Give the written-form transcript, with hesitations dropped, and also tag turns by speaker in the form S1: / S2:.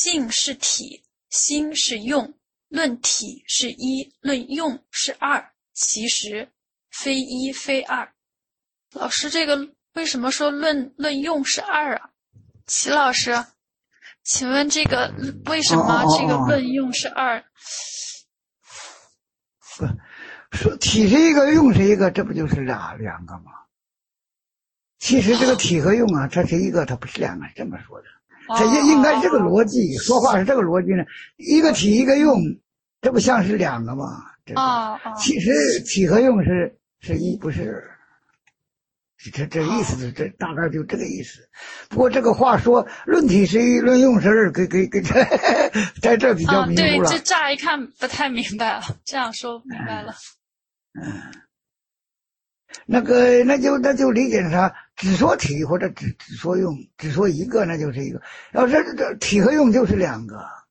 S1: 性是体，心是用，论体是一，论用是二，其实非一非二。老师，这个为什么说论用是二啊？齐老师，请问这个为什么这个论用是二？
S2: 说体是一个，用是一个，这不就是两个吗？其实这个体和用啊，它是一个，它不是两个，是这么说的。它应该是这个逻辑，说话是这个逻辑呢。一个体一个用，这不像是两个吗？其实体和用是一，不是。这意思是这大概就这个意思。不过这个话说论体是一，论用是二，给在这比较迷糊了。
S1: 对，这乍一看不太明白了，这样说明白了。
S2: 那就理解啥？只说体或者只说用，只说一个那就是一个。要是这体和用就是两个，